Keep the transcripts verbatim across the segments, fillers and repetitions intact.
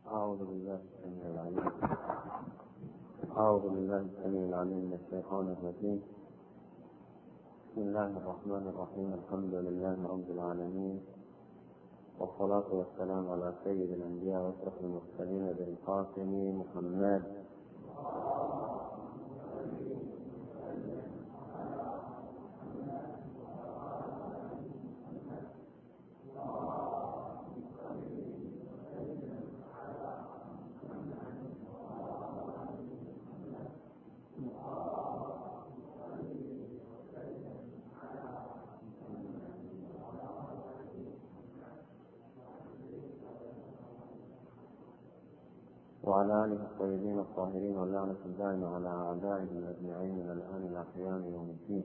أعوذ بالله السميع العليم أعوذ بالله السميع العليم من الشيطان الرجيم. بسم الله الرحمن الرحيم. الحمد لله رب العالمين، والصلاة والسلام على سيد الأنبياء وأشرف المرسلين بالقاسم محمد وعلى آله الطيبين الطاهرين، واللعنة الدائمة على أعدائهم أجمعين من الآن إلى قيام يوم الدين.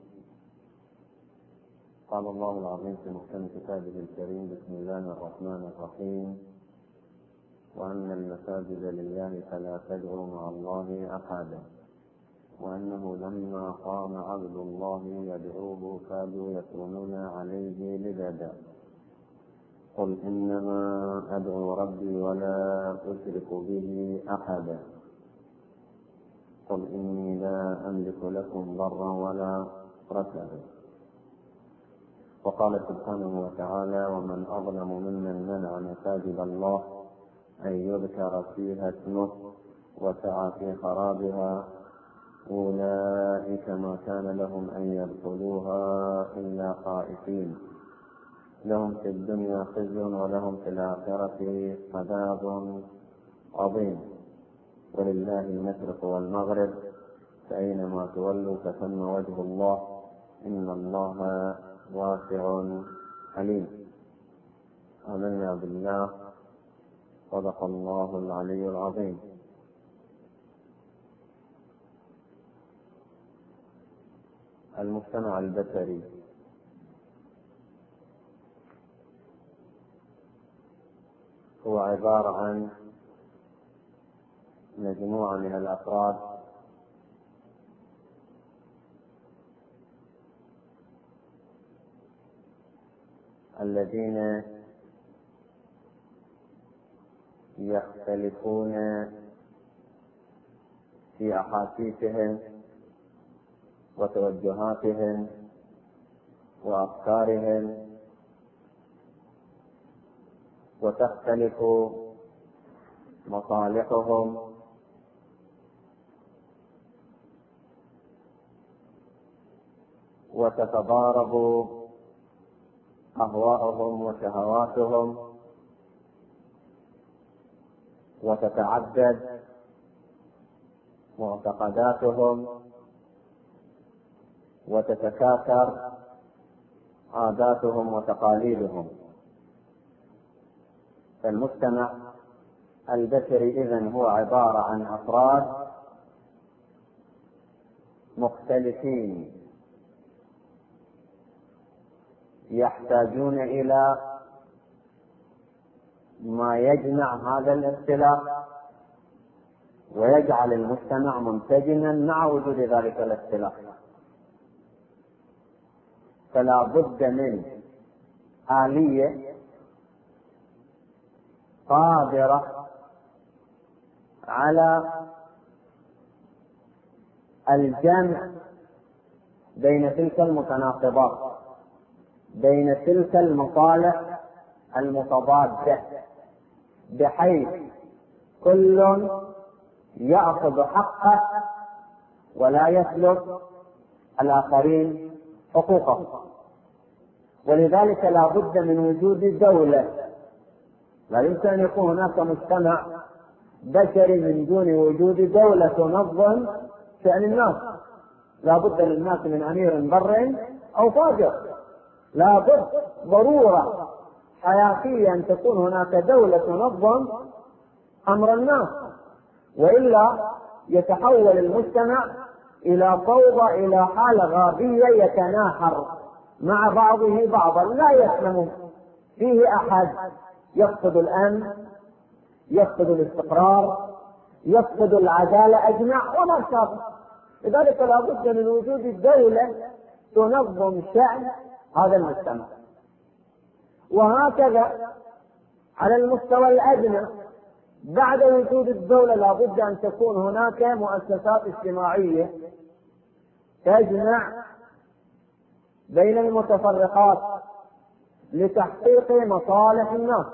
قال الله العظيم في محكم كتابه الكريم: بسم الله الرحمن الرحيم، وأن المساجد لله فلا تدعوا مع الله أحدا، وأنه لما قام عبد الله يدعوه كادوا يكونون عليه لبدا، قل إنما أدعو ربي ولا أشرك به أحدا، قل إني لا أملك لكم ضرا ولا رشدا. وقال سبحانه وتعالى: ومن أظلم ممن منع مساجد الله أن يذكر فيها اسمه وسعى في خرابها، أولئك ما كان لهم أن يدخلوها إلا خائفين، لهم في الدنيا خزي ولهم في الآخرة عذاب عظيم، ولله المشرق والمغرب فأينما تولوا فثم وجه الله، إن الله واسع عليم. آمنا بالله، صدق الله العلي العظيم. المجتمع البشري هو عبارة عن مجموعة من الأفراد الذين يختلفون في أحاسيسهم وتوجهاتهم وأفكارهم، وتختلف مصالحهم وتتضارب أهواءهم وشهواتهم وتتعدد معتقداتهم وتتكاثر عاداتهم وتقاليدهم. فالمجتمع البشري إذن هو عبارة عن أفراد مختلفين يحتاجون إلى ما يجمع هذا الاختلاف ويجعل المجتمع منسجما مع وجود ذلك الاختلاف. فلا بد من آلية قادرة على الجمع بين تلك المتناقضات، بين تلك المصالح المتضادة، بحيث كل يأخذ حقه ولا يسلب الآخرين حقوقه. ولذلك لا بد من وجود دولة. لا يمكن أن يكون هناك مجتمع بشري من دون وجود دولة تنظم شأن الناس. لا بد للناس من أمير بر أو فاجر. لا بد ضرورة حياتية أن تكون هناك دولة تنظم أمر الناس، وإلا يتحول المجتمع إلى فوضى، إلى حالة غابية يتناحر مع بعضه بعضا لا يسلم فيه أحد، يفقد الأمن، يفقد الاستقرار، يفقد العدالة أجمع وما شابه. لذلك لا بد من وجود الدولة تنظم شأن هذا المجتمع. وهكذا على المستوى الأدنى بعد وجود الدولة لابد أن تكون هناك مؤسسات اجتماعية تجمع بين المتفرقات لتحقيق مصالح الناس،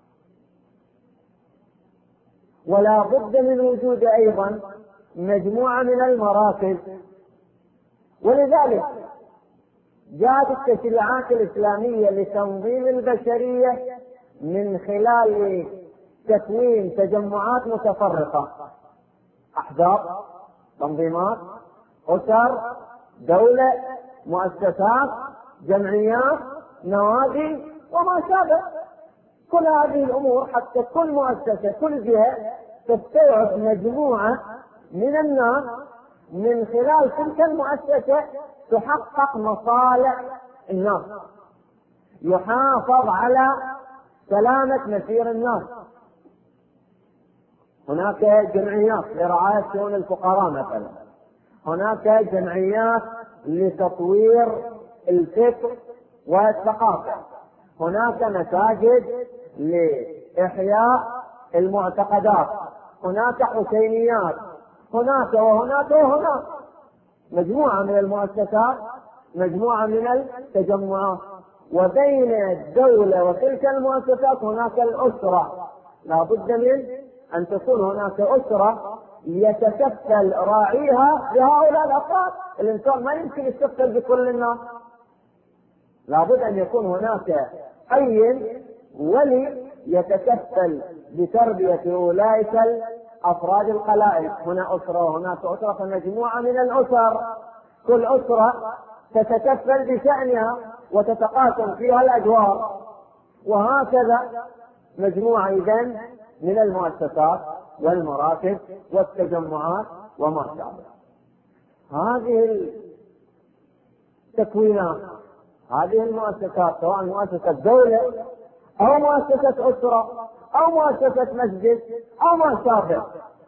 ولا بد من وجود أيضا مجموعة من المراكز. ولذلك جاءت التشريعات الإسلامية لتنظيم البشرية من خلال تكوين تجمعات متفرقة، أحزاب، تنظيمات، أسر، دولة، مؤسسات، جمعيات، نوادي وما شابه. كل هذه الأمور حتى كل مؤسسة كل جهة تستوعب مجموعة من الناس من خلال تلك المؤسسة تحقق مصالح الناس، يحافظ على سلامة مسير الناس. هناك جمعيات لرعاية شؤون الفقراء مثلا، هناك جمعيات لتطوير الفكر والثقافة، هناك مساجد لإحياء المعتقدات، هناك حسينيات، هناك وهناك وهناك مجموعة من المؤسسات، مجموعة من التجمعات. وبين الدولة وتلك المؤسسات هناك الأسرة، لا بد من أن تكون هناك أسرة يتكفل راعيها بهؤلاء الأفراد. الإنسان ما يمكن يتكفل بكل الناس، لا بد أن يكون هناك أي ولي يتكفل بتربية أولئك الأفراد القلائل. هنا أسرة وهناك أسرة، فمجموعة من الأسر، كل أسرة تتكفل بشأنها وتتقاسم فيها الأدوار، وهكذا مجموعة إذن من المؤسسات والمراكز والتجمعات وما شابه. هذه التكوينات، هذه المؤسسات، سواء مؤسسة دولة أو مؤسسة أسرة أو مؤسسة مسجد أو ما شابه،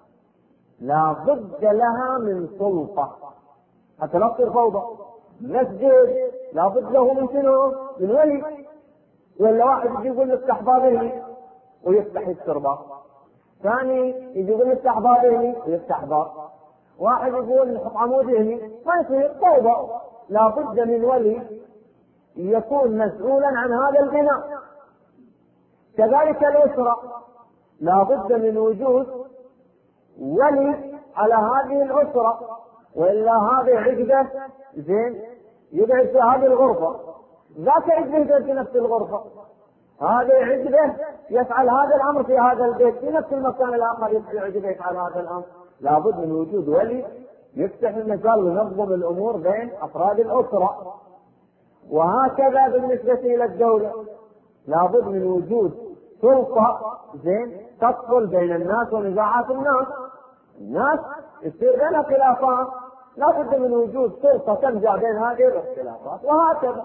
لا بد لها من سلطة حتى لا تصير فوضى. مسجد لا بد له من شنو؟ من ولي، ولا واحد يجي يقول افتح باب هني ويفتح التربة، ثاني يجي يقول افتح باب هني ويفتح باب، واحد يقول نحط عمود هني، ما يصير فوضى. لا بد من ولي يكون مسؤولا عن هذا البناء. كذلك الأسرة لا بد من وجود ولي على هذه الأسرة، وإلا هذه عقدة زين يقعد في هذه الغرفة، ذاك عقدة يقعد في نفس الغرفة، هذه عقدة يفعل هذا الأمر في هذا البيت، في نفس المكان الآخر يفعل عقدة يفعل هذا الأمر. لا بد من وجود ولي يفتح المجال وينظم الأمور بين أفراد الأسرة. وهكذا بالنسبة إلى الدولة لا بد من وجود سلطة زين تفصل بين الناس ونزاعات الناس. الناس يصير بينها خلافات، لا بد من وجود سلطة تنزع بين هذه الاختلافات، وهكذا.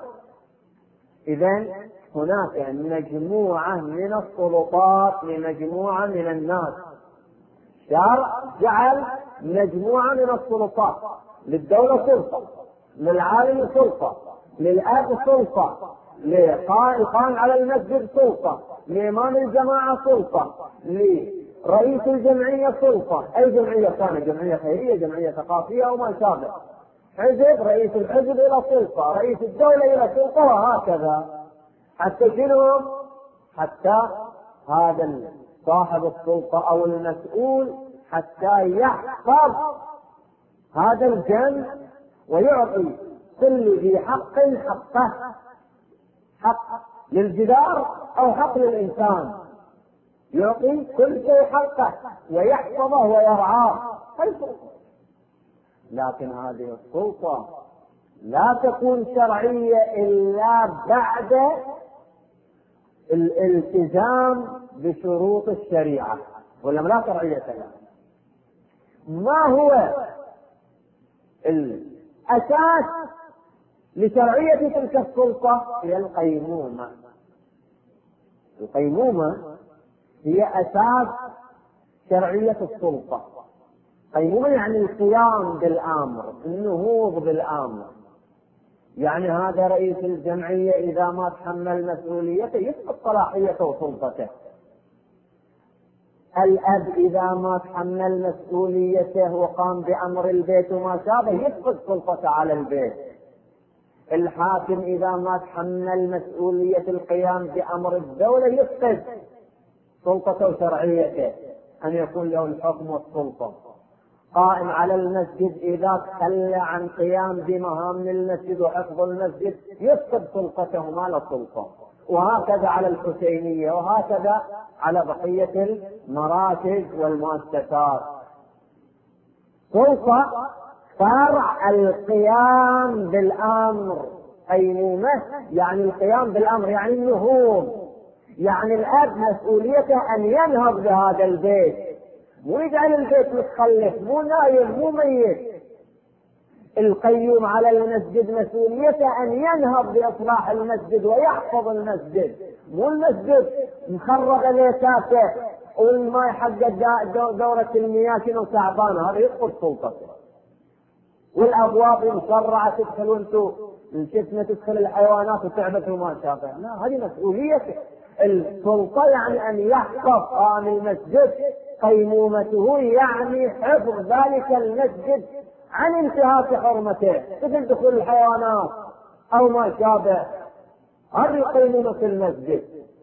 إذن هناك مجموعة من السلطات لمجموعة من الناس. الشرع جعل مجموعة من السلطات، للدولة سلطة، للعالم سلطة، للآب سلطة، للقائم على المسجد سلطة، لإمام الجماعة سلطة، لرئيس الجمعية سلطة، أي جمعية كانت، جمعية خيرية، جمعية ثقافية أو ما شابه، حزب، رئيس الحزب إلى سلطة، رئيس الدولة إلى سلطة، وهكذا. حتى شنو؟ حتى هذا صاحب السلطة أو المسؤول حتى يحفظ هذا الجنب ويعطي كل ذي حق حقه، حق للجدار أو حق للإنسان، يعطي كل شيء حقه ويحفظه ويرعاه. لكن هذه السلطة لا تكون شرعية إلا بعد الالتزام بشروط الشريعة، ولا لا شرعية لها. ما هو الأساس لشرعية تلك السلطة؟ هي القيمومة. القيمومة هي أساس شرعية السلطة. قيمومة يعني القيام بالأمر، النهوض بالأمر. يعني هذا رئيس الجمعية إذا ما تحمل مسؤوليته يسقط صلاحيته وسلطته. الأب إذا ما تحمل مسؤوليته وقام بأمر البيت وما شابه يفقد سلطته على البيت. الحاكم إذا ما تحمل مسؤولية القيام بأمر الدولة يفقد سلطته وشرعيته أن يكون له الحكم والسلطة. قائم على المسجد إذا تخلى عن قيام بمهام المسجد وحفظ المسجد يفقد سلطته ما له سلطة. وهكذا على الحسينية، وهكذا على بقية المراكز والمؤسسات. سلطة فرع القيام بالأمر، قيمومة يعني القيام بالأمر، يعني النهوض، يعني الأب مسؤوليته أن ينهض بهذا البيت، مو يجعل البيت متخلف، مو نايم، مو ميت. القيوم على المسجد مسؤوليته أن ينهض بإصلاح المسجد ويحفظ المسجد، مو المسجد مخرب ليتاته والما يحقق دورة المياه كنو تعبانة، هذا يفقد سلطته. والأبواب مشرعة تدخل وانتو الشتمة تدخل الحيوانات وتعبت وما شابه، لا، هذه مسؤوليته. السلطة يعني أن يحفظ قام المسجد، قيمومته يعني حفظ ذلك المسجد عن انتهاك حرمته مثل دخول الحيوانات أو ما شابه، هذه قيمومة المسجد.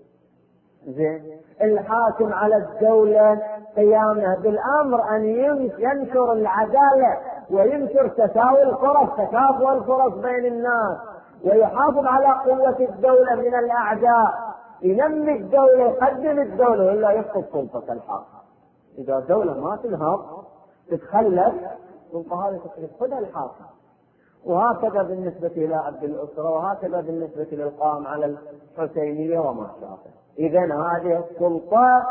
زين. الحاكم على الدولة قيامه بالأمر أن ينشر العدالة وينشر تساوي الفرص، تكافؤ الفرص بين الناس، ويحافظ على قوة الدولة من الأعداء، ينمي الدولة، يقدم الدولة، ولا يفقد سلطة الحاكم. إذا الدولة ما تنهض تتخلف سلطة هذه تفقدها الحاكم. وهكذا بالنسبة إلى عبد الأسرة، وهكذا بالنسبة للقائم على الحسينية وما شابه. إذن هذه السلطة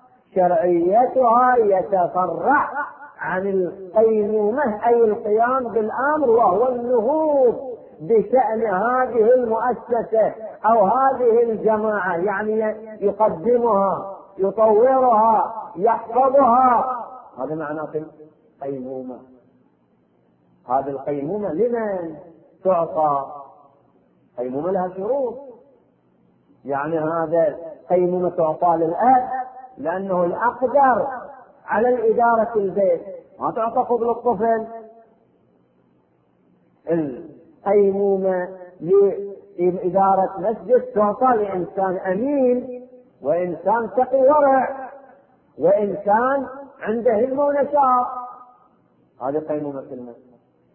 شرعيتها يتفرع عن القيمومة أي القيام بالأمر، وهو النهوض بشأن هذه المؤسسة أو هذه الجماعة، يعني يقدمها، يطورها، يحفظها. هذا معناه القيمومة. هذه القيمومة لمن تعطى؟ قيمومة لها شروط، يعني هذا قيمومة تعطى للأب لأنه الأقدر على الإدارة البيت، ما تعطى قبل الطفل. القيمومة لإدارة مسجد تعطى لإنسان أمين، وإنسان تقي ورع، وإنسان عنده همة ونشاط. هذه قيمومة المسجد.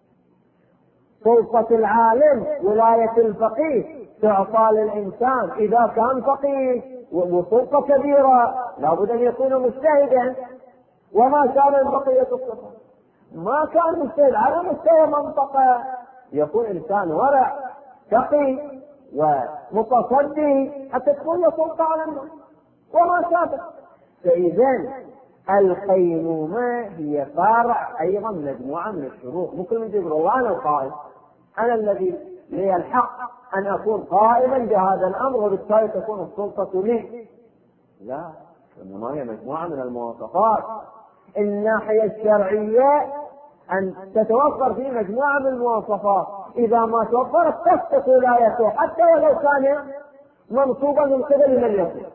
سلطة العالم ولاية الفقيه تعطى للإنسان إذا كان فقيه وسلطة كبيرة، لابد أن يكون مجتهدا. وما كان بقية الصفة، ما كان مجتهد على مستوى منطقة، يكون إنسان ورع تقي ومتصدي حتى تكون له سلطة على الناس وما شابه. فإذن القيمومة هي فرع أيضا مجموعة من الشروط. ممكن من يقول والله أنا القائم، أنا الذي لي الحق أن أكون قائما بهذا الأمر وبالتالي تكون السلطة لي. لا، إنما هي مجموعة من المواصفات. الناحية الشرعية أن تتوفر في مجموعة من المواصفات، إذا ما توفرت تسقط ولايته حتى ولو كان منصوبا من قبل من يكون.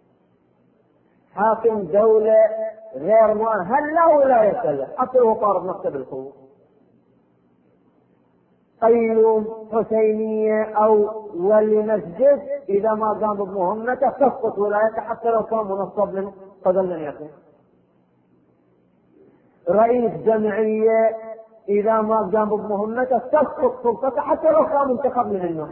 حاكم دولة غير مؤهل لا ولاية له حتى لو قارب نفسه بالقوة. قيوم حسينية أو ولي مسجد إذا ما قام بمهمته تسقط ولايته حتى لو كان منصب من قبل من يكون. رئيس جمعية إذا ما قام بمهمته تسقط سلطته حتى لو كان منتخب من الناس.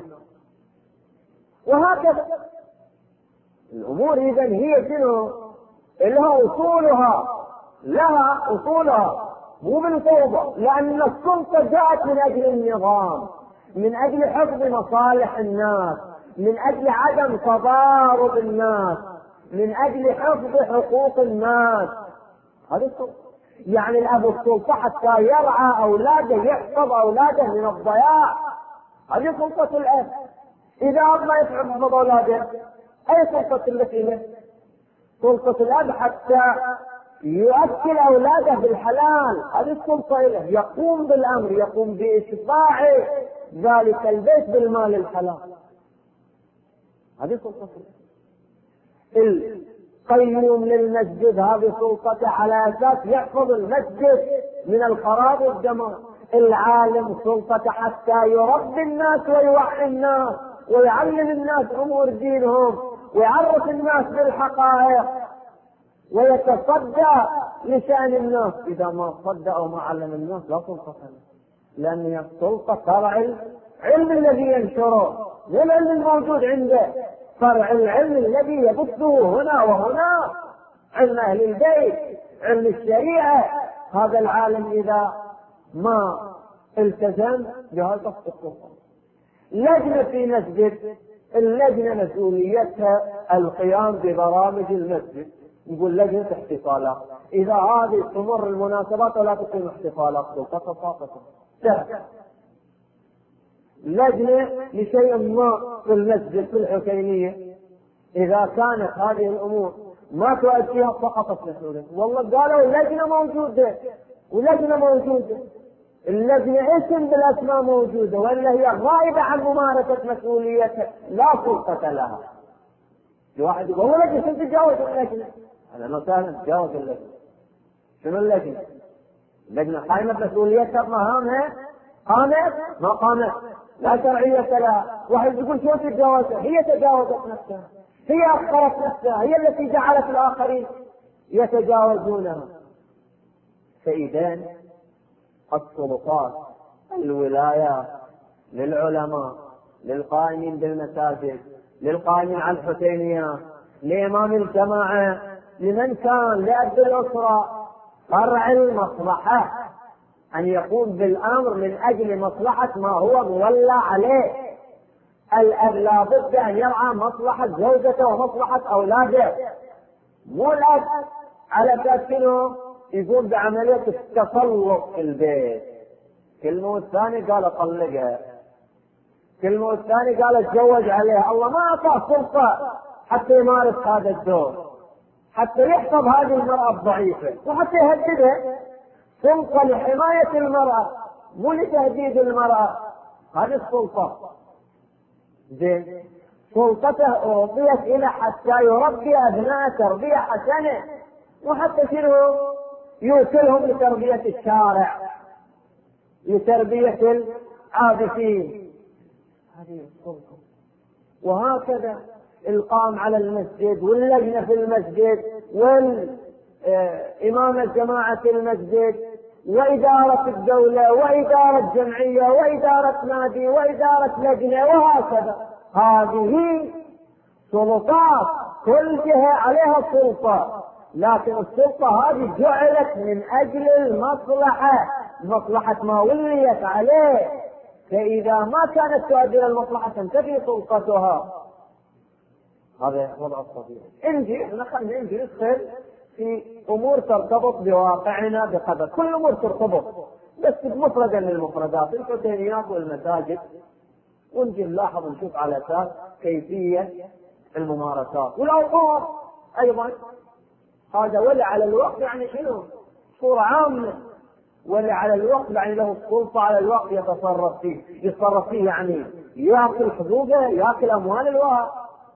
وهكذا الأمور. إذن هي شنو؟ لها أصولها، لها أصولها، مو بالفوضى، لأن السلطة جاءت من أجل النظام، من أجل حفظ مصالح الناس، من أجل عدم تضارب الناس، من أجل حفظ حقوق الناس. هذه السلطة. يعني الأب السلطة حتى يرعى أولاده، يحفظ أولاده من الضياع. هذه سلطة الأب. إذا أب ما يحفظ أولاده أي سلطة التي له؟ سلطة الأب حتى يؤكل أولاده بالحلال، هذه السلطة له. يقوم بالأمر، يقوم بإشباع ذلك البيت بالمال الحلال، هذه سلطة. قيوم للمسجد هذه سلطته على أساس يحفظ المسجد من الخراب والدمار. العالم سلطته حتى يربي الناس ويوعي الناس ويعلم الناس أمور دينهم ويعرف الناس بالحقائق ويتصدى لشأن الناس. إذا ما صدى أو ما علم الناس لا سلطة له، لأن هي السلطة فرع العلم الذي ينشره والعلم الموجود عنده، فرع العلم الذي يبثه هنا وهنا، علم أهل البيت، علم الشريعة. هذا العالم إذا ما التزم بهذا السلطة. لجنة في مسجد، اللجنة مسؤوليتها القيام ببرامج المسجد، نقول لجنة احتفالات، إذا هذه تمر المناسبات ولا تقيم احتفالات سلطة ساقطة. لجنة لشيء ما في المسجد في الحسينية، إذا كانت هذه الأمور ما تؤديها سقطت مسؤولية. والله قالوا اللجنة موجودة ولجنة موجودة، اللجنة اسم بالأسماء موجودة ولا هي غائبة عن ممارسة مسؤوليتها لا سلطة لها. واحد يقول والله لجنة تتجاوز اللجنة، أنا مثلا تتجاوز اللجنة. شنو اللجنة؟ اللجنة قائمة بمسؤوليتها بمهامها، قامت ما قامت لا شرعية لها. واحد يقول شو تتجاوزها؟ هي تجاوزت نفسها، هي أخرت نفسها، هي التي جعلت الآخرين يتجاوزونها. فإذا السلطات الولايات للعلماء، للقائمين بالمساجد، للقائمين على الحسينيات، لإمام الجماعة، لمن كان لأب الأسرة، فرع المصلحة أن يقوم بالأمر من أجل مصلحة ما هو مولى عليه. الأب لا بد أن يرعى مصلحة زوجته ومصلحة أولاده، مو الأب على أساس يقوم بعملية التسلط في البيت. كلمة الثاني قال طلقها، كلمة الثاني قال اتزوج عليها. الله ما أعطاه سلطة حتى يمارس هذا الدور، حتى يحفظ هذه المرأة الضعيفة وحتى يهددها. سلطة لحماية المرأة مو لتهديد المرأة، هذه السلطة. زين، سلطته أعطيت إلى حتى يربي أبناء تربية حسنة، وحتى شنو يوكلهم لتربية الشارع، لتربية العابثين. هذه السلطة. وهكذا القائم على المسجد واللجنة في المسجد والإمامة جماعة المسجد وإدارة الدولة وإدارة جمعية وإدارة نادي وإدارة لجنة وهكذا. هذه سلطات كل جهة عليها سلطة، لكن السلطة هذه جعلت من أجل المصلحة، مصلحة ما وليت عليه. فإذا ما كانت تؤدي المصلحة تنتفي سلطتها. هذا وضع الطبيعي. انجي نخلي انجي ندخل في امور ترتبط بواقعنا بقدر، كل امور ترتبط بس مفردا للمفردات، الحسينيات والمساجد، ونجي نلاحظ نشوف على اساس كيفية الممارسات والاوقات ايضا. هذا ولي على الوقت يعني شنو؟ صورة عامة. ولي على الوقت يعني له السلطة على الوقت يتصرف فيه، يتصرف فيه يعني ياكل حقوقه، ياكل اموال الوقت،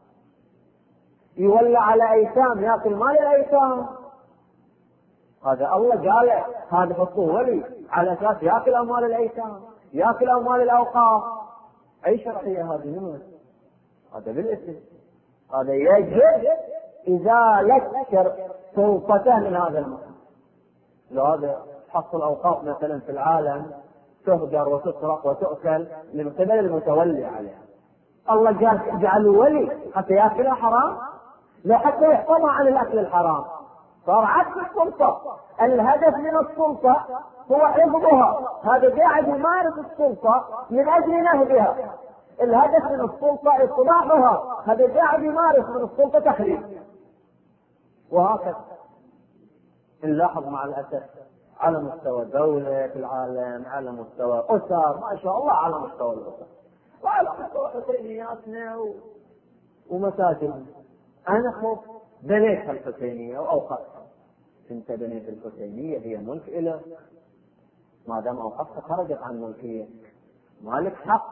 يولى على ايتام ياكل مال الايتام. هذا الله قال هذا حطوه ولي على اساس ياكل اموال الايتام، ياكل اموال الاوقاف. اي شرعيه هذه؟ منه هذا بالاسم. هذا يجب ازاله سلطته من هذا المكان. لو هذا حصل الاوقاف مثلا في العالم تهجر وتسرق وتؤكل من قبل المتولي عليها، الله قال اجعلوا ولي حتى ياكلها حرام، لا حتى يحفظها عن الاكل الحرام. صار عكس السلطة. الهدف من السلطة هو حفظها، هذا قاعد يمارس السلطة من اجل نهبها. الهدف من السلطة اصلاحها، هذا قاعد يمارس من السلطة تخريب. وهكذا نلاحظ مع الاسف على مستوى دولة في العالم، على مستوى اسر، ما شاء الله على مستوى الاسر، وعلى مستوى حسينياتنا ومساجدنا. أنا خف بنيت الحسينية وأوقفتها. أنت بنيت الحسينية هي ملك إله، ما دام أوقفتها خرجت عن ملكية، مالك حق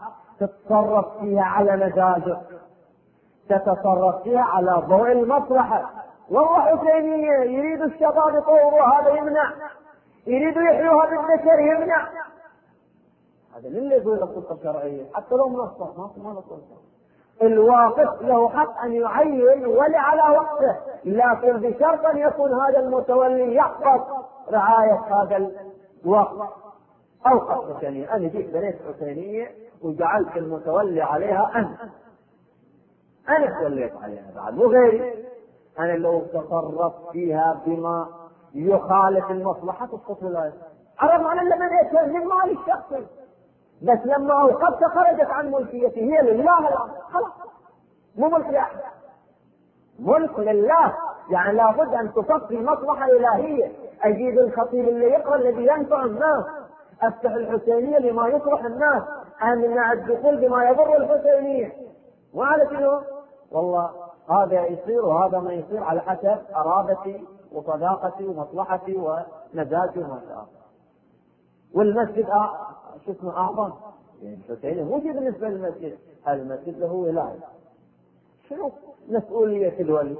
تتصرف فيها على مزاجك، تتصرف فيها على ضوء المصلحة. والله حسينية، يريد الشباب يطوروا هذا يمنع، يريدوا يحيوها بالذكر يمنع. هذا من اللي يقول السلطة الشرعية؟ حتى لو منصف ما ما له سلطة. الواقف له حق أن يعين ولي على وقته، لكن بشرط أن يكون هذا المتولي يحفظ رعاية هذا الوقت. أوقف حسينية، أنا جيت بنيت حسينية وجعلت المتولي عليها أنا، أنا توليت عليها بعد مو غيري. أنا لو تصرفت فيها بما يخالف المصلحة تسقط ولاية. عرف أنا اللي بنيتها من مالي الشخصي، بس لما أوقفت خرجت عن ملكيتي، هي لله الآن خلاص، مو ملك لأحد، ملك لله. يعني لابد أن تصفي مصلحة إلهية. أجيب الخطيب اللي يقرأ الذي ينفع الناس، أفتح الحسينية لما يصلح الناس، أمنع الدخول بما يضر الحسينية. وعلى شنو؟ والله هذا يصير وهذا ما يصير على حسب قرابتي وصداقتي ومصلحتي ومزاجي وما شاء الله. والمسجد آه شو اسمه أعظم يعني الحسينية مو شيء بالنسبة للمسجد، المسجد له ولاية. شنو مسؤولية الولي؟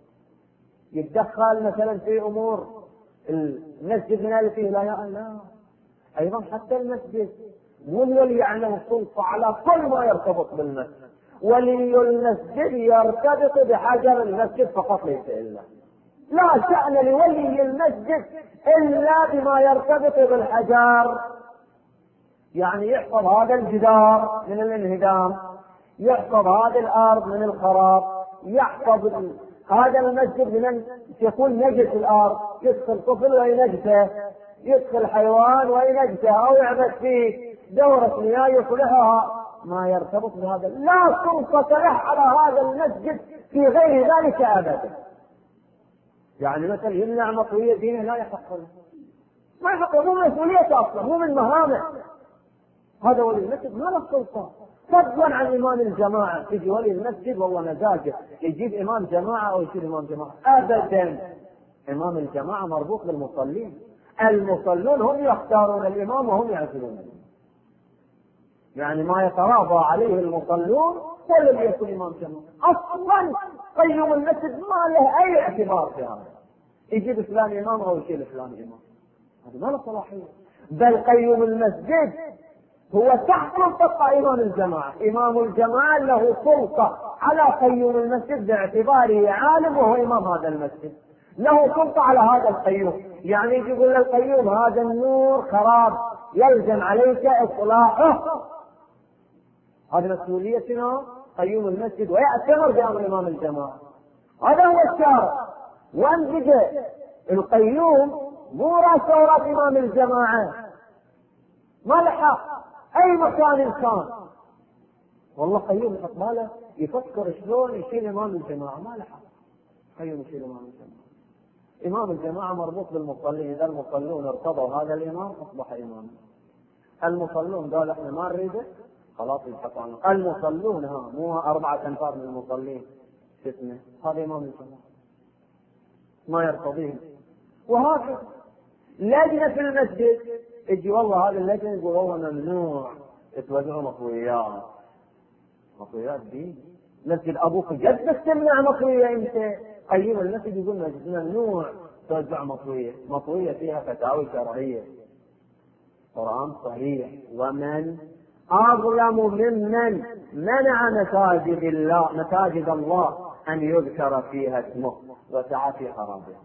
يتدخل مثلا في أمور المسجد من اللي فيه لا لا. أيضا حتى المسجد مو الولي يعلم السلطة على كل ما يرتبط بالمسجد. ولي المسجد يرتبط بحجر المسجد فقط ليس إلا، لا شأن لولي المسجد إلا بما يرتبط بالحجر. يعني يحفظ هذا الجدار من الانهدام، يحفظ هذه الأرض من الخراب، يحفظ هذا المسجد من أن يكون نجس الأرض، يدخل طفل وينجسه، يدخل حيوان وينجسه أو يعبث فيه، دورة مياه يصلحها، ما يرتبط بهذا. لا سلطة له على هذا المسجد في غير ذلك أبدا. يعني مثلا يمنع مطوية دينه لا يحق له، ما يحق له، مو مسؤوليته أصلا، مو من مهامه. هذا ولي المسجد ما له سلطة. فضلا عن إمام الجماعة، يجي ولي المسجد والله مزاجه يجيب إمام جماعة أو يصير إمام جماعة أبدا. إمام الجماعة مربوط بالمصلين، المصلون هم يختارون الإمام وهم يعزلون. يعني ما يتراضى عليه المصلون ولم يكن إمام جماعة. أصلا قيم المسجد ما له أي اعتبار في هذا، يجيب فلان إمام أو يشيل فلان إمام، هذا ما له صلاحية. بل قيم المسجد هو تحت سلطة إمام الجماعة. إمام الجماعة له سلطة على قيوم المسجد باعتباره عالم وهو إمام هذا المسجد، له سلطة على هذا القيوم. يعني يقول للقيوم هذا النور خراب يلزم عليك إصلاحه، هذه مسؤوليتنا قيوم المسجد، ويأتمر بأمر إمام الجماعة. هذا هو الشارع. وأنجد القيوم مو راس ثورات إمام الجماعة، ما لحق أي مكان كان. والله قيوم إقباله يفكر شلون يشيل إمام الجماعة، ما لحق قيوم يشيل إمام الجماعة. إمام الجماعة مربوط بالمصلين، إذا المصلون ارتضوا هذا الإمام أصبح إماما. المصلون قال إحنا ما نريده خلاص يلحقوا عنه. المصلون ها مو أربعة أنفار من المصلين ستنا، هذا إمام الجماعة ما يرتضيه. وهكذا لجنة في المسجد يجي والله هذا اللجنة يقول والله ممنوع توزعوا مطويات. مطويات دي مسجد أبوك جدك تمنع مطوية أنت؟ قيم المسجد يقول ممنوع توزع مطوية. مطوية فيها فتاوي شرعية، قرآن صحيح. ومن أظلم ممن منع مساجد الله مساجد الله أن يذكر فيها اسمه وسعى في خرابها.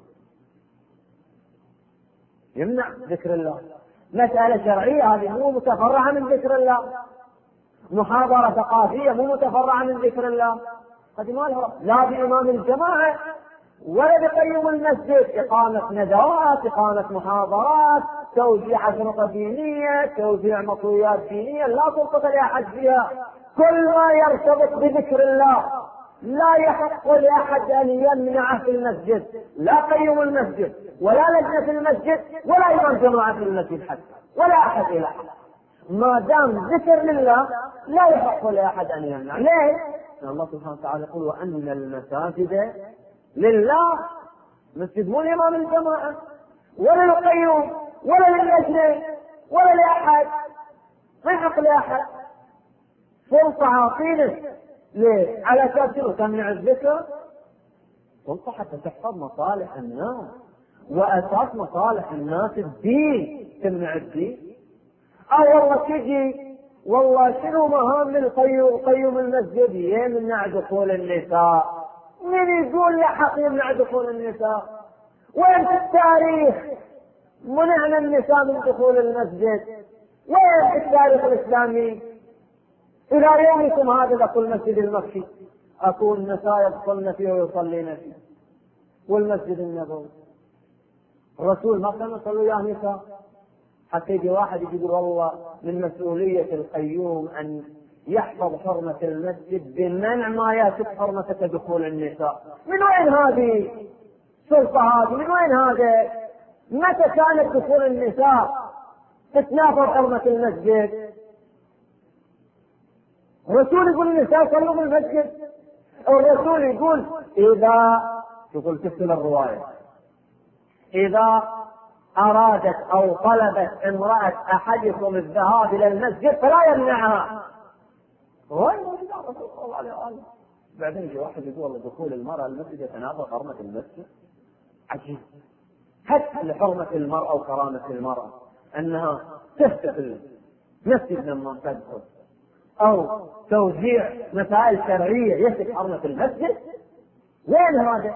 يمنع ذكر الله، مسألة شرعية هذه مو متفرعة من ذكر الله، محاضرة ثقافية مو متفرعة من ذكر الله، هذه ما لها لا بإمام الجماعة ولا بقيوم المسجد. إقامة ندوات، إقامة محاضرات، توزيع أشرطة دينية، توزيع مطويات دينية، لا سلطة لأحد فيها. كل ما يرتبط بذكر الله لا يحق لأحد أن يمنعه في المسجد، لا قيوم المسجد ولا لجنة في المسجد ولا إمام جماعة في المسجد حتى ولا أحد إلى أحد. ما دام ذكر لله لا يحق لأحد أن يمنع. ليه؟ الله سبحانه وتعالى يقول وأن المساجد لله. المسجد مو لإمام الجماعة ولا للقيوم ولا للجنة ولا لأحد، ما يحق لأحد. سلطة عاطينه ليه؟ على أساس شنو؟ تمنع الذكر؟ سلطة حتى تحفظ مصالح الناس، وأساس مصالح الناس الدين. تمنع الدين؟ أو والله تجي والله شنو مهام القيوم قيوم المسجد؟ يمنع دخول النساء. من يقول لحق يمنع دخول النساء؟ وين في التاريخ منعنا النساء من دخول المسجد؟ وين في التاريخ الإسلامي؟ إلى يومكم هذا دخول المسجد المكي أكو النساء يدخلن فيه ويصلين فيه، والمسجد النبوي الرسول ما كان يصلوا يا نساء. حتى يجي واحد يقول والله من مسؤولية القيوم أن يحفظ حرمة المسجد بمنع ما يأتي حرمة دخول النساء. من وين هذه السلطة هذه؟ من وين هذا؟ متى كانت دخول النساء تتنافر حرمة المسجد؟ الرسول يقول النساء صلوا في المسجد. الرسول يقول إذا يقول تكتب الرواية إذا أرادت أو طلبت امرأة أحدكم الذهاب إلى المسجد فلا يمنعها. بعدين يجي واحد يقول والله دخول المرأة المسجد يتنافى حرمة المسجد. عجيب. حتى لحرمة المرأة وكرامة المرأة أنها تحتفل مسجد لما تدخل، أو توزيع مسائل شرعية يثبت حرمة المسجد. وين هذا؟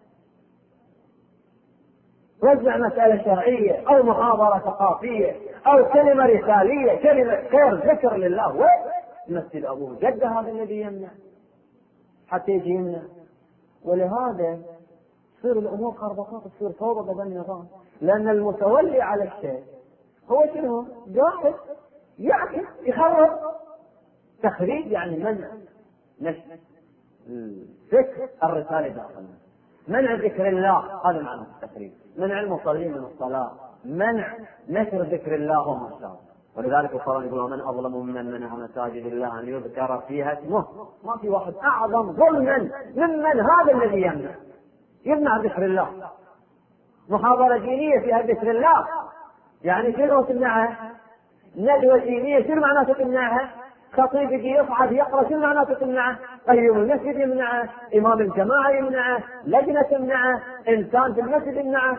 وزع مسألة شرعية أو محاضرة ثقافية أو كلمة رسالية، كلمة خير ذكر لله. وين؟ مسجد أبوه جده هذا الذي يمنع حتى يجي يمنع. ولهذا تصير الأمور خربطات، تصير فوضى بدل النظام، لأن المتولي على الشيء هو شنو؟ جاهز يعكس يخرب. تخريب يعني منع نشر ذكر الرسالة داخلنا، منع ذكر الله، هذا معنى التخريب. منع المصلين من الصلاة، منع نشر ذكر الله وما شابه. ولذلك القرآن يقول ومن أظلم ممن منع مساجد الله أن يذكر فيها اسمه. ما في واحد أعظم ظلما ممن هذا الذي يمنع يمنع ذكر الله. محاضرة دينية فيها ذكر الله يعني شنو تمنعها؟ ندوة دينية شنو معناته تمنعها؟ خطيب يجي يصعد يقرأ شنو معناته تمنعه؟ قيوم المسجد يمنعه، إمام الجماعة يمنعه، لجنة تمنعه، إنسان في المسجد يمنعه.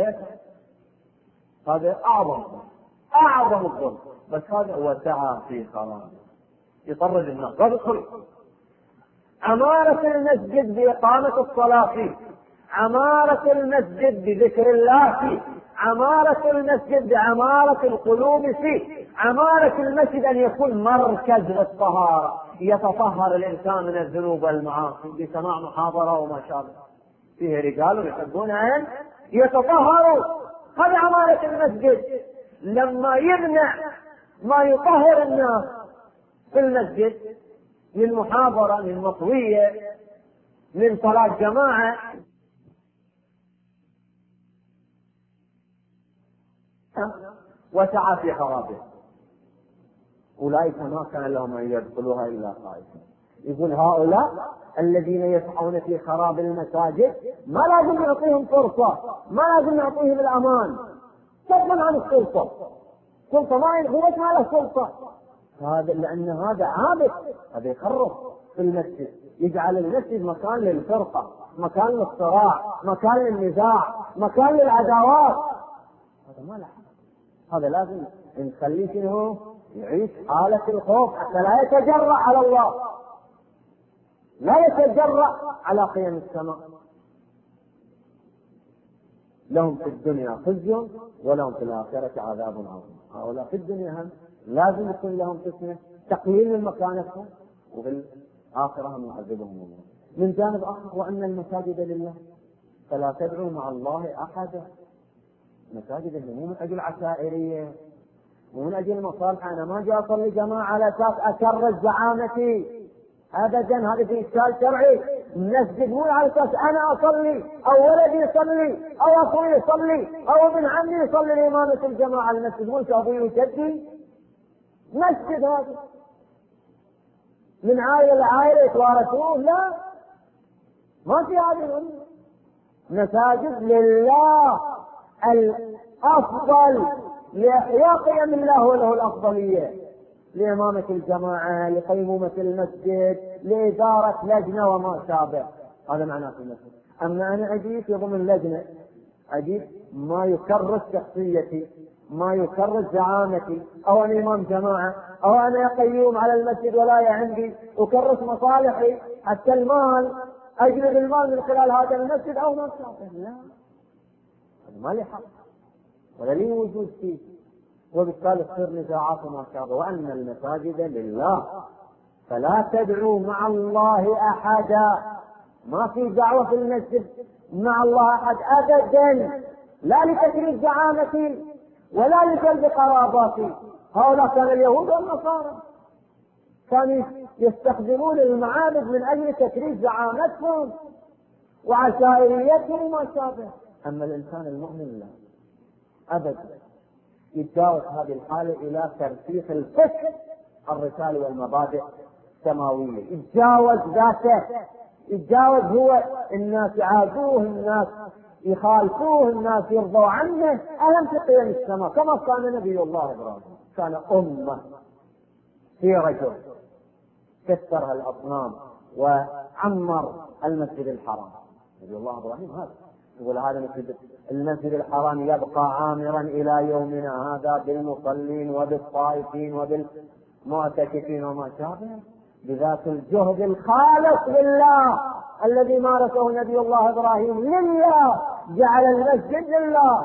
هذا أعظم أعظم الظلم. بس هذا هو سعى في خرابه يطرد الناس. وادخل عمارة المسجد بإقامة الصلاة فيه، عمارة المسجد بذكر الله فيه، عمارة المسجد بعمارة القلوب فيه، عمارة المسجد أن يكون مركز للطهارة، يتطهر الإنسان من الذنوب والمعاصي بسماع محاضرة وما شابه. فيه رجال يحبون أن يتطهروا. هذه عمارة المسجد. لما يمنع ما يطهر الناس في المسجد من محاضرة، من مطوية، من صلاة جماعة، وسعى في خرابه، أولئك ما كان لهم أن يدخلوها إلا خائفين. يقول هؤلاء الذين يسعون في خراب المساجد ما لازم نعطيهم فرصة، ما لازم نعطيهم الأمان. تضمن عن السلطة، سلطة ما هو ما له سلطة. هذا لأن هذا عابث، هذا يخرب في المسجد، يجعل المسجد مكان للفرقة، مكان للصراع، مكان للنزاع، مكان للعداوات. هذا ما له. هذا لازم نخليه شنو؟ يعيش حالة الخوف حتى لا يتجرأ على الله، لا يتجرأ على قيم السماء. لهم في الدنيا خزي ولهم في الآخرة عذاب عظيم. هؤلاء في الدنيا هم لازم يكون لهم قسمة تقليل من مكانتهم، وفي الآخرة هم يعذبهم الله. من جانب آخر وأن المساجد لله فلا تدعوا مع الله أحدا. مساجد اللي مو من أجل عشائرية، مو من أجل مصالح. أنا ما جاء أصلي جماعة على أساس أكرس زعامتي أبدا، هذا في إشكال شرعي. المسجد مو على أساس أنا أصلي أو ولدي يصلي أو أخوي يصلي أو ابن عمي يصلي لإمامة الجماعة. المسجد مو أبوي وجدي، مسجد هذا من عائلة لعائلة يتوارثوه، لا، ما في هذه. مساجد لله الأفضل لإحياء قيم الله وله الأفضلية، لإمامة الجماعة، لقيمومة المسجد، لإدارة لجنة وما شابه. هذا معناه المسجد. أما أنا أجي في ضمن لجنة، أجي ما يكرس شخصيتي، ما يكرس زعامتي، أو أنا إمام جماعة، أو أنا قيوم على المسجد ولاية عندي أكرس مصالحي حتى المال، أجلب المال من خلال هذا المسجد أو ما شابه. لا، ما لي حق ولا لي وجود فيه، وبالتالي تصير نزاعات وما شابه. وأن المساجد لله فلا تدعوا مع الله أحدا. ما في دعوة في المسجد مع الله أحد أبدا، لا لتكريم زعامتي ولا لجلب قراباتي. هؤلاء كان اليهود والنصارى كانوا يستخدمون المعابد من أجل تكريم زعامتهم وعشائريتهم وما شابه. أما الإنسان المؤمن لا أبدا، يتجاوز هذه الحالة إلى ترسيخ الفكر الرسالة والمبادئ السماوية، يتجاوز ذاته، يتجاوز هو الناس يعادوه، الناس يخالفوه، الناس يرضوا عنه. أهم في قيم السماء كما كان نبي الله إبراهيم، كان أمة في رجل كسر الأصنام وعمر المسجد الحرام. نبي الله إبراهيم هذا يقول هذا المسجد المسجد الحرام يبقى عامرا إلى يومنا هذا بالمصلين وبالطائفين وبالمعتكفين وما شابه، بذات الجهد الخالص لله الذي مارسه نبي الله إبراهيم لله، جعل المسجد لله،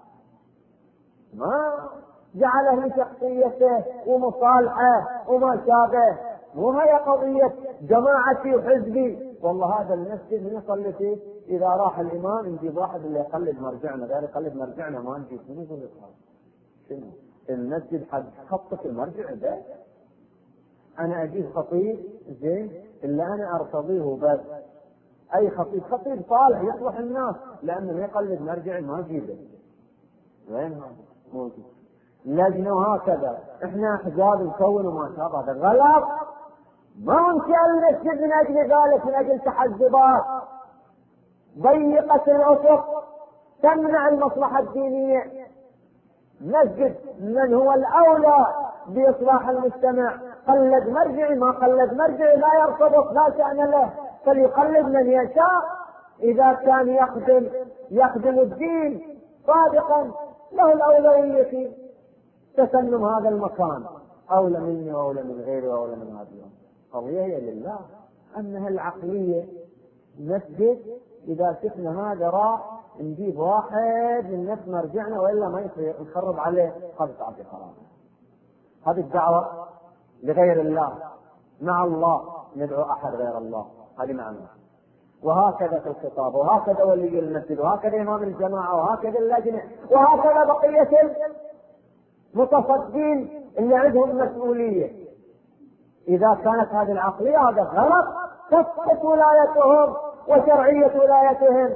ما جعله لشخصيته ومصالحه وما شابه. وهي قضية جماعتي وحزبي، والله هذا المسجد نصلي فيه، إذا راح الإمام نجيب واحد اللي يقلد مرجعنا، غير يقلد مرجعنا ما نجيب. شنو يقول شنو المسجد حق خطة المرجع ده؟ أنا أجيب خطيب زين اللي أنا أرتضيه بس، أي خطيب خطيب صالح يصلح الناس، لأنه يقلد مرجع ما أجيبه. وين هذا موجود؟ لجنة وهكذا إحنا أحزاب نكون وما شابه، هذا غلط. ما ننشأ المسجد من أجل ذلك، من أجل تحزبات ضيقة الأفق تمنع المصلحة الدينية. مسجد من هو الأولى بإصلاح المجتمع، قلد مرجعي ما قلد مرجعي لا يرتبط، لا شأن له، فليقلد من يشاء. إذا كان يخدم يخدم الدين صادقا له الأولوية في تسنم هذا المكان، أولى مني وأولى من غيري وأولى من هذا. قضية هي لله. أنها العقلية مسجد إذا شفنا هذا راح نجيب واحد من نفس مرجعنا وإلا ما يصير، نخرب عليه خمسة عشر قرار. هذه الدعوة لغير الله، مع الله ندعو أحد غير الله، هذه معنى. وهكذا في الخطاب، وهكذا ولي المسجد، وهكذا إمام الجماعة، وهكذا اللجنة، وهكذا بقية المتصدين اللي عندهم مسؤولية. إذا كانت هذه العقلية هذا غلط، تسقط ولايتهم وشرعية ولايتهم.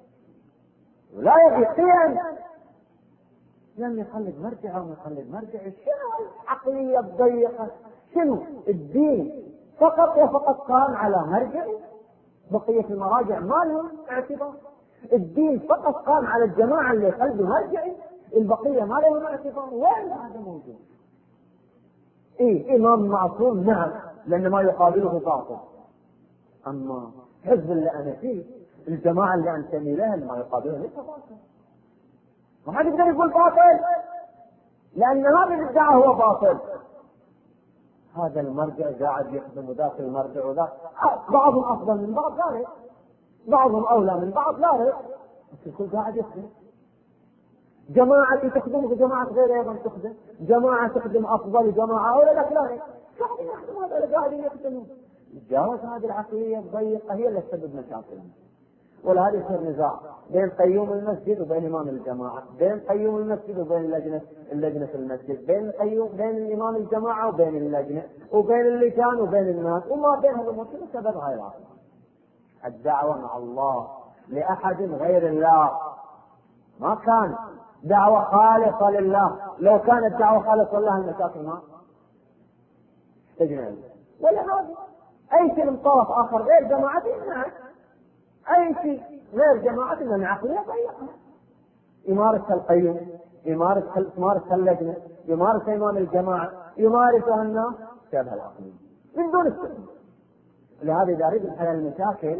ولاية قيم لم يخلد مرجع وما يخلد مرجع. شنو العقلية الضيقة؟ شنو الدين فقط وفقط قام على مرجع، بقية المراجع ما لهم اعتبار. الدين فقط قام على الجماعة اللي يخلدوا مرجعي، البقية ما لهم اعتبار. وين هذا موجود؟ إيه إمام معصوم نعم، لأن ما يقابله باطل. أما حزب اللي أنا فيه، الجماعة اللي أنتمي لها، ما يقابله ليس باطل. ما حد يقدر يقول باطل، لأن هذا الادعاء هو باطل. هذا المرجع قاعد يخدم ذاك المرجع وذاك، بعضهم أفضل من بعض لا ريب، بعضهم أولى من بعض لا ريب، بس الكل قاعد يخدم. جماعة تخدم وجماعة غير أيضا تخدم، جماعة تخدم أفضل جماعة أولى لك لا ريب، قاعد يخدم هذا اللي قاعد يخدمون. تجاوز هذه العقلية الضيقة هي اللي تسبب مشاكلنا. ولهذا يصير نزاع بين قيوم المسجد وبين إمام الجماعة، بين قيوم المسجد وبين اللجنة اللجنة في المسجد، بين قيوم بين الإمام الجماعة وبين اللجنة، وبين اللجان وبين الناس، وما بين هذا الموضوع سبب هاي العقل. الدعوة مع الله لأحد غير الله ما كان دعوة خالصة لله. لو كانت دعوة خالصة لله المشاكل ما تجنب. ولهذا أي شيء من طرف آخر غير جماعتي نعم، أي شيء غير جماعتي من عقلية ضيقة. يمارسها القيوم، يمارسها يمارسها اللجنة، يمارسها إمام الجماعة، يمارسها الناس، شبه العقلية من دون السبب. لهذا إذا أريد حل المشاكل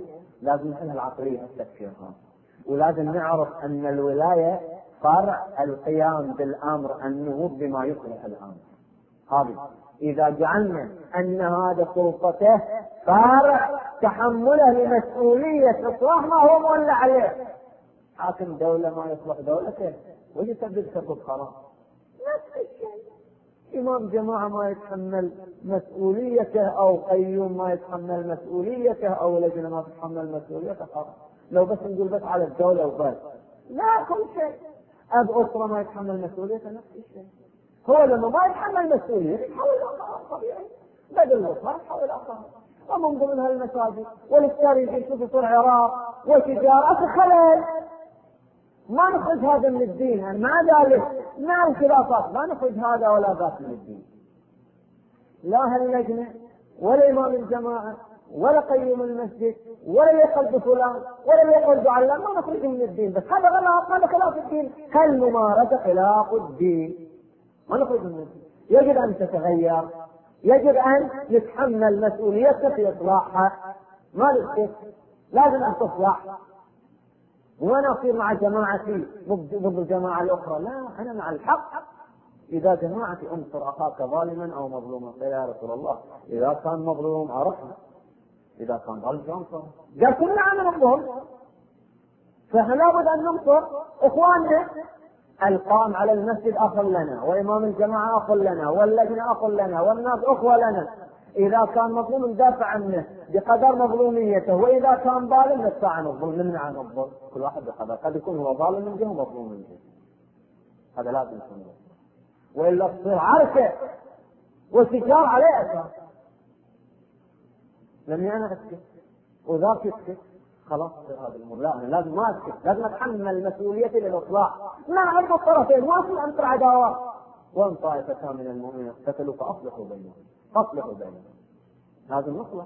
لازم نحلها العقلية التفكير هذا، ولازم نعرف أن الولاية فرع القيام بالأمر النهوض بما يصلح الأمر. هذه إذا جعلنا أن هذا سلطته فرع تحمله لمسؤولية إصلاح ما هو مولى عليه. حاكم دولة ما يصلح دولته ويسبب سبب خراب، نفس الشيء. إمام جماعة ما يتحمل مسؤوليته أو قيوم ما يتحمل مسؤوليته أو لجنة ما تتحمل مسؤوليته خراب. لو بس نقول بس على الدولة وبس، لا كل شيء. أب أسرة ما يتحمل مسؤوليته نفس الشيء. هو لما ما يتحمل مسؤوليته يحول الآخر طبيعي، بدل الأسرة يحول الآخر. ومن ضمنها المساجد والتاريخ شوف يصير عراق وتجارة خلل. ما نخرج هذا من الدين، مع ذلك مع الخلافات ما نخرج هذا ولا ذاك من الدين. لا هاللجنة ولا إمام الجماعة ولا قيم المسجد ولا يقل بفلان ولا يقل بعلان، ما نخرج من الدين. بس هذا غلط، هذا خلاف الدين، هالممارسة خلاف الدين، ما نخرج من الدين. يجب أن تتغير، يجب أن يتحمل مسؤوليتك في إصلاحها، ما نسكت، لازم أن تصلح. وانا اصير مع جماعتي ضد الجماعه الاخرى، لا، انا مع الحق. اذا جماعتي انصر اخاك ظالما او مظلوما، يا رسول الله اذا كان مظلوم عرفنا، اذا كان ظالم انصر. قال كلنا عنا نظلم، فاحنا لابد ان ننصر اخواننا. القائم على المسجد اخ لنا، وامام الجماعه اخ لنا، واللجنه اخ لنا، والناس اخوه لنا. إذا كان مظلوم ندافع عنه بقدر مظلوميته، وإذا كان ظالم ندفع عن الظلم، نمنع عن الظلم، كل واحد بقدر. قد يكون هو ظالم من جهة ومظلوم من جهة، هذا لازم يكون، وإلا تصير عركة وسجار عليه أساس. لأني أنا أسكت وذاك يسكت، خلاص تصير هذه الأمور. لا، أنا لازم ما أسكت، لازم أتحمل مسؤوليتي للإصلاح. ما عند الطرفين، ما في أنصر عداوات. وإن طائفتان من المؤمنين اقتتلوا فأصلحوا بينهم، أصلحوا بينهم، لازم نصلح.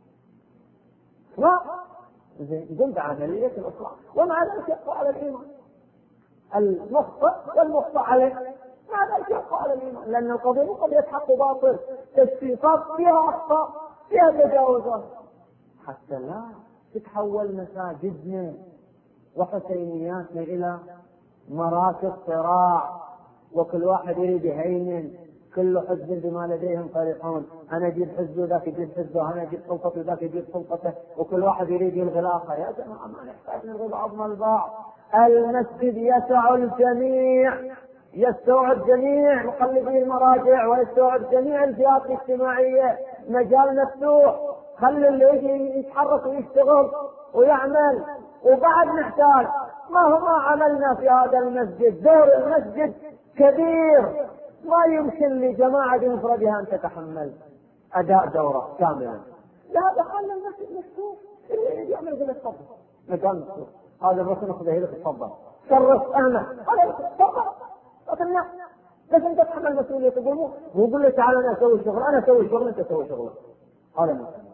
لا زين جنب عملية الإصلاح، ومع ذلك يبقى على الإيمان المخطئ والمخطئ عليه، مع ذلك يبقى على الإيمان، لأن القضية قضية حق وباطل، تشخيصات فيها أخطاء، فيها تجاوزات، حتى لا تتحول مساجدنا وحسينياتنا إلى مراكز صراع، وكل واحد يريد يهيمن، كل حزب بما لديهم فرحون. انا اجيب حزبه وذاك يجيب حزبه، انا اجيب سلطته وذاك يجيب سلطته، وكل واحد يريد يلغي الاخر. يا جماعه ما نحتاج نلغي بعضنا البعض. المسجد يسع الجميع، يستوعب جميع مقلدي المراجع ويستوعب جميع الفئات الاجتماعيه، مجال مفتوح. خلي اللي يجي يتحرك ويشتغل ويعمل. وبعد نحتاج ما هو ما عملنا في هذا المسجد. دور المسجد كبير، ما يمكن لجماعة بمفردها أن تتحمل أداء دورة كاملة. لا، دخلنا المسجد مفتوح، اللي يجي يعمل يقول تفضل، مكان مفتوح، هذا الرسول أخذه لك تفضل، شرف أنا هذا تفضل، لكن بس أنت تتحمل مسؤولية. تقول مو مو قول لي تعال أنا أسوي شغل، أنا أسوي شغل أنت تسوي شغلك، هذا مسؤولية.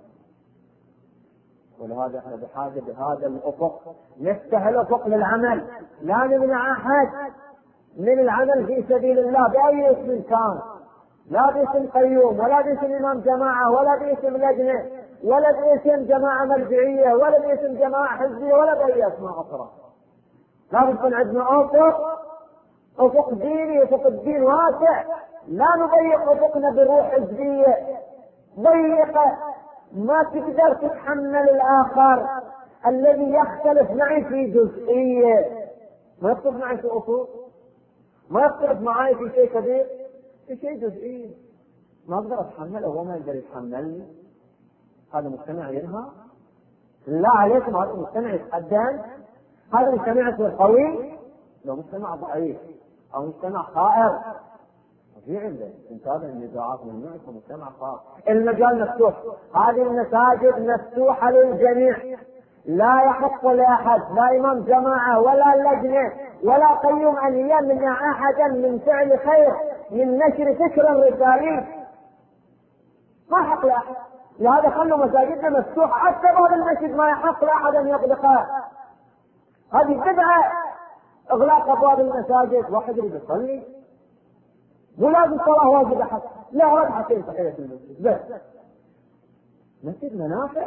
ولهذا احنا بحاجة بهذا الأفق، نفتح الأفق للعمل، لا نمنع أحد من العمل في سبيل الله بأي اسم كان، لا باسم قيوم ولا باسم إمام جماعة ولا باسم لجنة ولا باسم جماعة مرجعية ولا باسم جماعة حزبية ولا بأي أسماء أخرى. لا يكون عندنا أفق، أفق ديني، أفق الدين واسع، لا نضيق أفقنا بروح حزبية ضيقة ما تقدر تتحمل الآخر الذي يختلف معي في جزئية، ما يختلف معي في أصول، ما يختلف معي في شيء كبير، في شيء جزئي ما أقدر أتحمله وهو ما يقدر يتحملني. هذا مجتمع ينهى؟ لا عليكم، هذا مجتمع يتقدم، هذا مجتمع يصير قوي. لو مجتمع ضعيف أو مجتمع خائر في عنده انتهاء النزاعات من النوع مجتمع خائر. المجال مفتوح، هذه المساجد مفتوحة للجميع، لا يحق لأحد، لا إمام جماعة ولا لجنة ولا قيوم أن يمنع أحدا من فعل خير، من نشر فكر رسالي، ما حق لأحد. لهذا خلوا مساجدنا مفتوحة، حتى باب المسجد ما يحق لأحد أن يغلقها. هذه بدعة إغلاق أبواب المساجد. واحد يريد يصلي ولازم الصلاة واجبة حتى لا ركعتين تحية المسجد بس. مسجد منافع،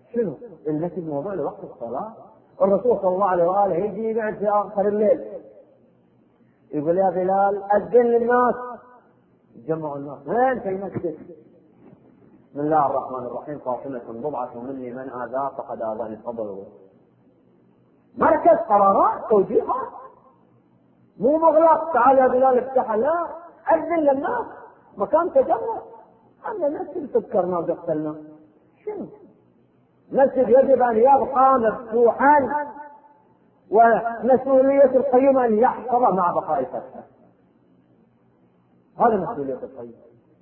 شنو؟ المسجد موضوع لوقت الصلاة. الرسول صلى الله عليه وآله يجي يقعد في آخر الليل يقول يا بلال أذن للناس، جمعوا الناس، وين في المسجد؟ بسم الله الرحمن الرحيم، فاطمة بضعة مني من آذاه فقد آذاني، تفضلوا. مركز قرارات توجيهات، مو مغلق تعال يا بلال افتح، لا، أذن للناس، مكان تجمع. أما مسجد تذكرنا وقتلنا شنو؟ مسجد يجب أن يبقى مفتوحا، ومسؤولية القيم أن يحفظ مع بقاء فتحه. هذا مسؤولية القيم.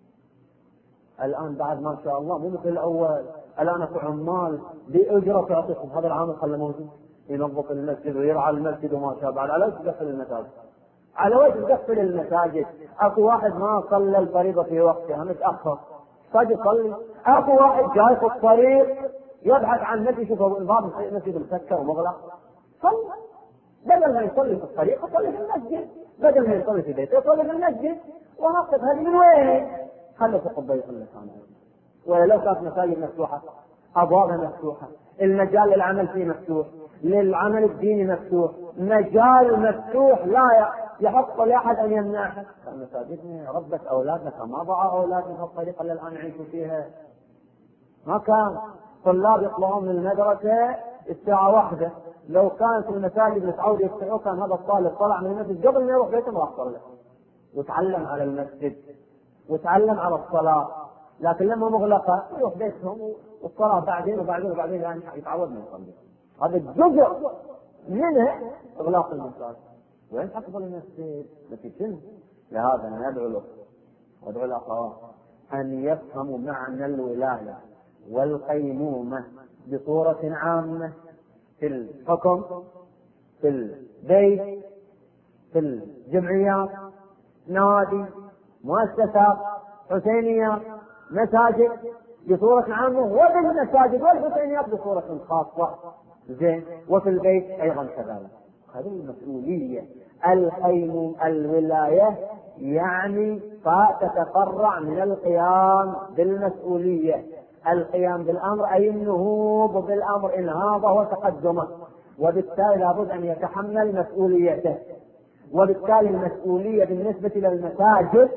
الآن بعد ما شاء الله مو مثل الأول، الآن أكو عمال بأجرة تعطيكم، هذا العامل خلى موجود ينظف المسجد ويرعى المسجد وما شاء بعد. على وجه تقفل المساجد، على وجه تقفل المساجد. أكو واحد ما صلى الفريضة في وقتها متأخر صاج يصلي، أكو واحد جاي في الطريق يبحث عن مسجد يشوف الباب المسجد مسكر ومغلق، صلى. بدل ما يصلي في الطريق يصلي في المسجد، بدل ما يصلي في بيته يصلي في المسجد. وهكذا. هذه من وين؟ خلوا في قبة يصلي عنها. ولا لو كانت مساجد مفتوحة، أبوابها مفتوحة، المجال للعمل فيه مفتوح، للعمل الديني مفتوح، مجال مفتوح لا يحق لأحد أن يمنعها. مساجدنا ربت أولادنا كما ضاع أولادنا في الطريقة اللي الآن يعيشوا فيها. ما كان طلاب يطلعون من المدرسة الساعة واحدة، لو كانت المساجد متعود يفتحوا كان هذا الطالب طلع من المسجد قبل ما يروح بيته ما راح صلى وتعلم على المسجد وتعلم على الصلاة. لكن لما مغلقة يروح بيتهم والصلاة بعدين وبعدين وبعدين يعني يتعود من يصلي. هذا الجزء منه إغلاق المساجد. وين حفظ المسجد؟ لكن لهذا ندعو له وادعو الأخوات أن يفهموا معنى الولاية والقيمومة بصورة عامة في الحكم، في البيت، في الجمعيات، نوادي، مؤسسات، حسينيات، مساجد بصورة عامة، وفي المساجد والحسينيات بصورة خاصة، زين، وفي البيت أيضا كذلك. هذه المسؤولية. القيم الولاية يعني فتتفرع من القيام بالمسؤولية. القيام بالأمر أي النهوض بالأمر إنهاضه وتقدمه، وبالتالي لابد أن يتحمل مسؤوليته. وبالتالي المسؤولية بالنسبة للمساجد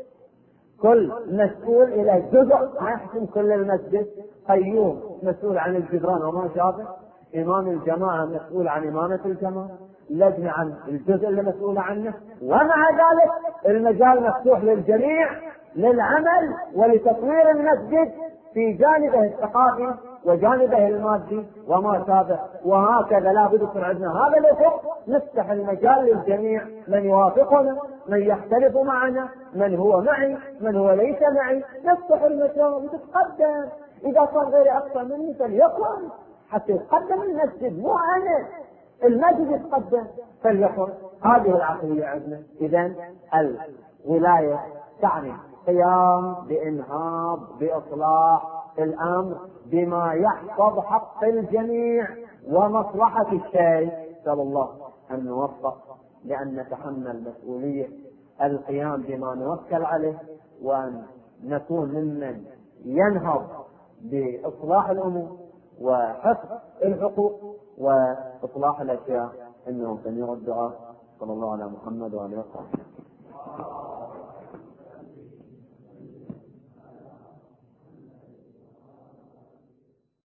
كل مسؤول إلى جزء، ما يحكم كل المسجد. قيوم مسؤول عن الجدران وما شابه، إمام الجماعة مسؤول عن إمامة الجماعة، لجنة عن الجزء اللي مسؤول عنه، ومع ذلك المجال مفتوح للجميع للعمل ولتطوير المسجد في جانبه الثقافي وجانبه المادي وما شابه. وهكذا لا بد يكون عندنا هذا الأفق، نفتح المجال للجميع، من يوافقنا، من يختلف معنا، من هو معي، من هو ليس معي، نفتح المجال وتتقدم. إذا صار غيري أكثر مني فليكن، حتى يتقدم المسجد، مو أنا المسجد يتقدم فليكن. هذه العقلية عندنا. إذن الولاية تعني قيام بإنهاض بإصلاح الأمر بما يحفظ حق الجميع ومصلحة الشيء. نسأل الله أن نوفق لأن نتحمل مسؤولية القيام بما نوكل عليه، وأن نكون ممن ينهض بإصلاح الأمور وحفظ الحقوق وإصلاح الأشياء. إنه سميع الدعاء. صلى الله على محمد وعلى آله وصحبه.